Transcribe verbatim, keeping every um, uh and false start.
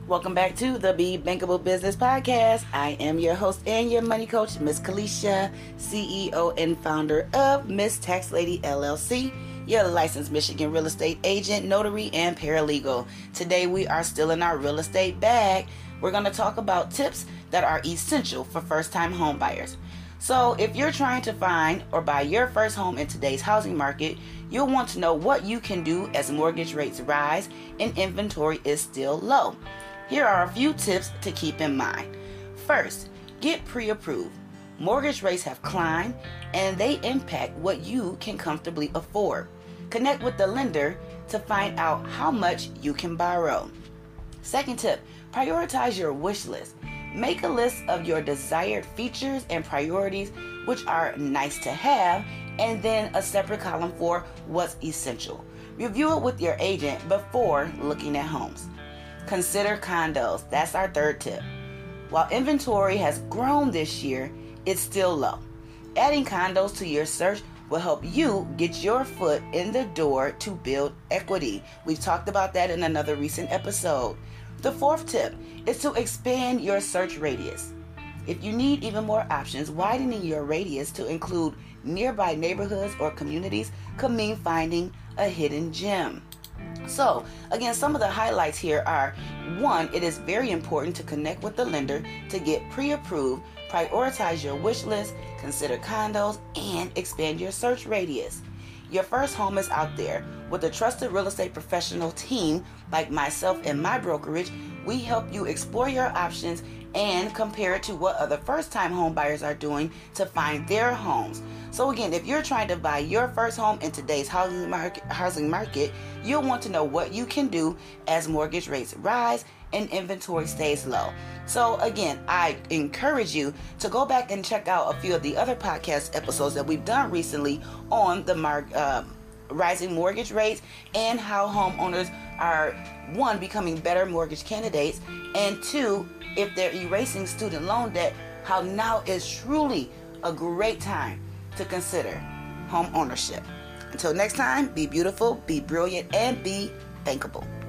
Welcome back to the Be Bankable Business Podcast. I am your host and your money coach, Miss Kalisha, C E O and founder of Miss Tax Lady L L C, your licensed Michigan real estate agent, notary, and paralegal. Today we are still in our real estate bag. We're going to talk about tips that are essential for first-time home buyers. So if you're trying to find or buy your first home in today's housing market, you'll want to know what you can do as mortgage rates rise and inventory is still low. Here are a few tips to keep in mind. First, get pre-approved. Mortgage rates have climbed and they impact what you can comfortably afford. Connect with the lender to find out how much you can borrow. Second tip, prioritize your wish list. Make a list of your desired features and priorities, which are nice to have, and then a separate column for what's essential. Review it with your agent before looking at homes. Consider condos. That's our third tip. While inventory has grown this year, it's still low. Adding condos to your search will help you get your foot in the door to build equity. We've talked about that in another recent episode. The fourth tip is to expand your search radius. If you need even more options, widening your radius to include nearby neighborhoods or communities could mean finding a hidden gem. So, again, some of the highlights here are, one, it is very important to connect with the lender to get pre-approved, prioritize your wish list, consider condos, and expand your search radius. Your first home is out there. With a trusted real estate professional team like myself and my brokerage, we help you explore your options and compare it to what other first-time home buyers are doing to find their homes. So again, if you're trying to buy your first home in today's housing market, housing market, you'll want to know what you can do as mortgage rates rise and inventory stays low. So again, I encourage you to go back and check out a few of the other podcast episodes that we've done recently on the mar- uh, rising mortgage rates and how homeowners are, one, becoming better mortgage candidates, and two, if they're erasing student loan debt, how now is truly a great time to consider home ownership. Until next time, be beautiful, be brilliant, and be bankable.